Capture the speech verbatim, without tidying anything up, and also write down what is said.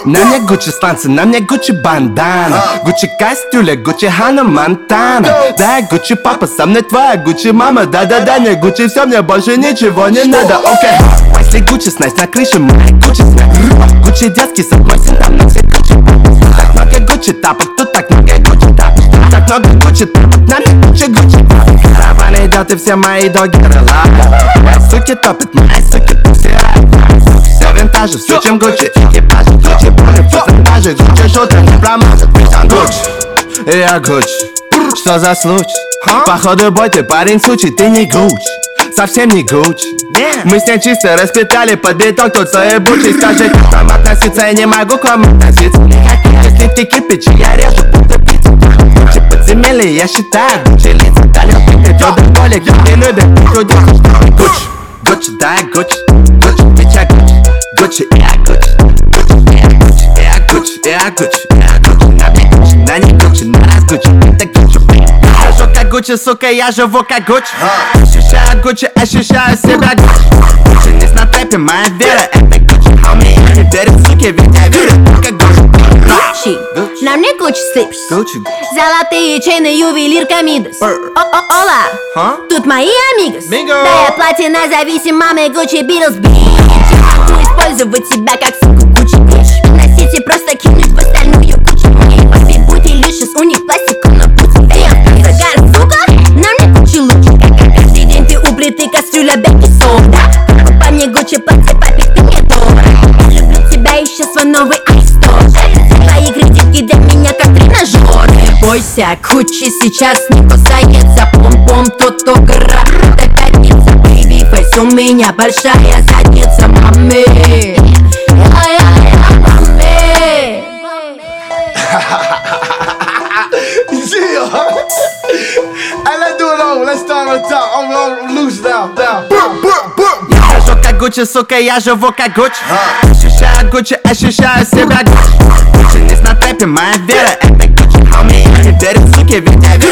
На мне Гуччи сланцы, на мне Гуччи бандана, Гуччи кастюля, Гуччи Ханна Монтана. Да, Гуччи папа, со мной твоя Гуччи мама. Да-да-да, не Гуччи, все, мне больше ничего не надо. Окей, если Гуччи снайс на крыше, моя Гуччи снайс. Гуччи детский сад, мой сын там на все Гуччи. Так много Гуччи тапок, тут так много Гуччи тапок. Так много Гуччи тапок, на мне Гуччи Гуччи. Караван идет и все мои доги крыла. Мои суки топят, мои суки тусирают. Все винтажи, все чем Гуччи. Экипажи, Гуччи, боли, фотонтажи. Гуччи, шутер, не промажет. Гуччи, я Гуччи. Что за случай? Походу бой, ты парень сучий, ты не Гуччи. Совсем не Гуччи. Мы с ней чисто распитали под бетон, тут свои бучи. Скажи, как к вам относиться, я не могу к вам относиться. Если ты кипич, я режу будто пиццу. Гуччи подземелье, я считаю Гуччи лица. Далёкий ты трудоголик, ты любишь трудиться. Гуччи, Гуччи, да я Гуччи. Гуччи, bitch, я Гуччи. Гуччи, я Гуччи. Гуччи, я Гуччи, я Гуччи, я Гуччи. На мне Гуччи, на не Гуччи, на раз Гуччи, это Гуччи. Я живу как Гуччи, сука, я живу как Гуччи. Ощущаю Гуччи, ощущаю себя Гуччи. Гуччи не на трэпе, моя вера, это Гуччи. А у меня не верят, суки, ведь я верю только Гуччи. Гуччи, на мне Гуччи слипс. Золотые чейны, ювелирка Мидас. Ола, тут мои амигос. Да я платина зависимая, Гуччи Битлз, бич. Могу использовать себя как суку Гуччи, бич. Носить и просто кинуть в остальную Гуччи. Мои будет delicious, у них пластик, но путь. Загар, сука, на мне Гуччи лучше. Каждый день ты у плиты кастрюля, бэки, сода. По мне Гуччи, платье, папик, ты мне дорог. Люблю тебя, еще свой новый айстор. Твои кредитки для меня как тренажеры. Не бойся, Гуччи сейчас не кусает за пом-пом, тот то гора. Это пятница, бэйби фейс, у меня большая задница, маме. Маме. Yeah. Hey, let's do it over. Let's start on top. I'm, I'm loose now. Down. Я живу как Гуччи, сука, я живу как Гуччи. Ощущаю Гуччи, ощущаю себя Гуччи. Гуччи не на трэпе, моя вера, это Гуччи. А у меня не верят, суки, ведь я верю.